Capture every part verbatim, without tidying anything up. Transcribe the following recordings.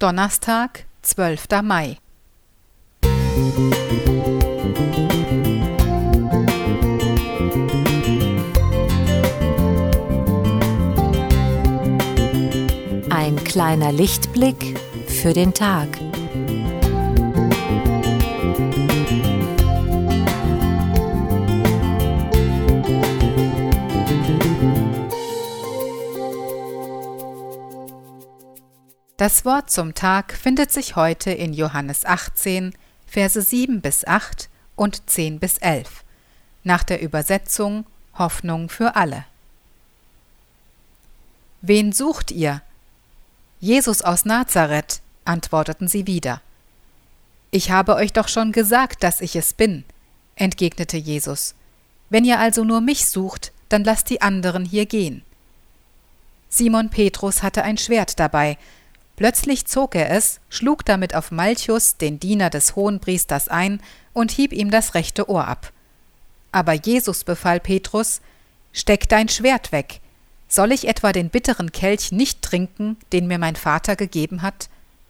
Donnerstag, zwölfter Mai. Ein kleiner Lichtblick für den Tag. Das Wort zum Tag findet sich heute in Johannes achtzehn, Verse sieben bis acht und zehn bis elf, nach der Übersetzung Hoffnung für alle. »Wen sucht ihr?« »Jesus aus Nazareth«, antworteten sie wieder. »Ich habe euch doch schon gesagt, dass ich es bin«, entgegnete Jesus. »Wenn ihr also nur mich sucht, dann lasst die anderen hier gehen.« Simon Petrus hatte ein Schwert dabei. Plötzlich zog er es, schlug damit auf Malchus, den Diener des Hohenpriesters, ein und hieb ihm das rechte Ohr ab. Aber Jesus befahl Petrus: »Steck dein Schwert weg! Soll ich etwa den bitteren Kelch nicht trinken, den mir mein Vater gegeben hat?«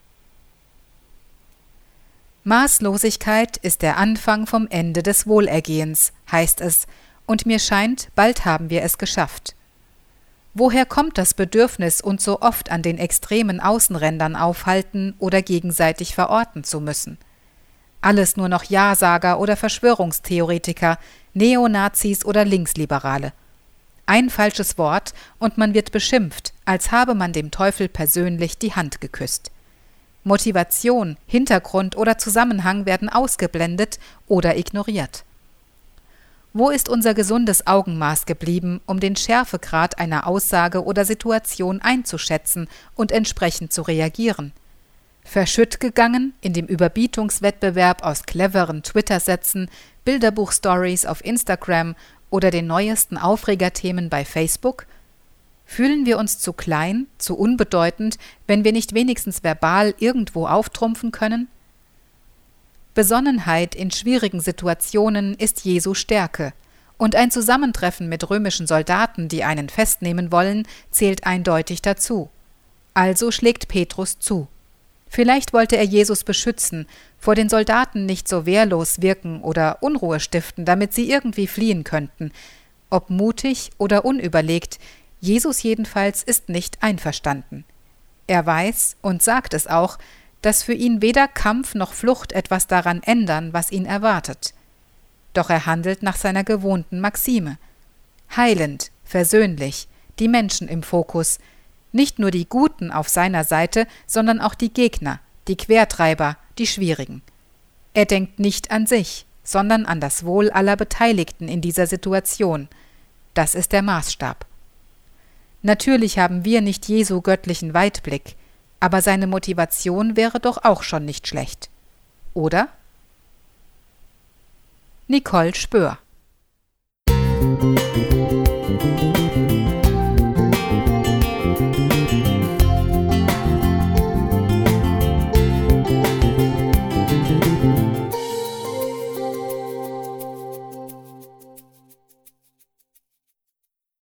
Maßlosigkeit ist der Anfang vom Ende des Wohlergehens, heißt es, und mir scheint, bald haben wir es geschafft. Woher kommt das Bedürfnis, uns so oft an den extremen Außenrändern aufhalten oder gegenseitig verorten zu müssen? Alles nur noch Ja-Sager oder Verschwörungstheoretiker, Neonazis oder Linksliberale. Ein falsches Wort und man wird beschimpft, als habe man dem Teufel persönlich die Hand geküsst. Motivation, Hintergrund oder Zusammenhang werden ausgeblendet oder ignoriert. Wo ist unser gesundes Augenmaß geblieben, um den Schärfegrad einer Aussage oder Situation einzuschätzen und entsprechend zu reagieren? Verschütt gegangen in dem Überbietungswettbewerb aus cleveren Twitter-Sätzen, Bilderbuch-Stories auf Instagram oder den neuesten Aufregerthemen bei Facebook? Fühlen wir uns zu klein, zu unbedeutend, wenn wir nicht wenigstens verbal irgendwo auftrumpfen können? Besonnenheit in schwierigen Situationen ist Jesu Stärke, und ein Zusammentreffen mit römischen Soldaten, die einen festnehmen wollen, zählt eindeutig dazu. Also schlägt Petrus zu. Vielleicht wollte er Jesus beschützen, vor den Soldaten nicht so wehrlos wirken oder Unruhe stiften, damit sie irgendwie fliehen könnten. Ob mutig oder unüberlegt, Jesus jedenfalls ist nicht einverstanden. Er weiß und sagt es auch, dass für ihn weder Kampf noch Flucht etwas daran ändern, was ihn erwartet. Doch er handelt nach seiner gewohnten Maxime. Heilend, versöhnlich, die Menschen im Fokus, nicht nur die Guten auf seiner Seite, sondern auch die Gegner, die Quertreiber, die Schwierigen. Er denkt nicht an sich, sondern an das Wohl aller Beteiligten in dieser Situation. Das ist der Maßstab. Natürlich haben wir nicht Jesu göttlichen Weitblick, aber seine Motivation wäre doch auch schon nicht schlecht. Oder? Nicole Spöhr.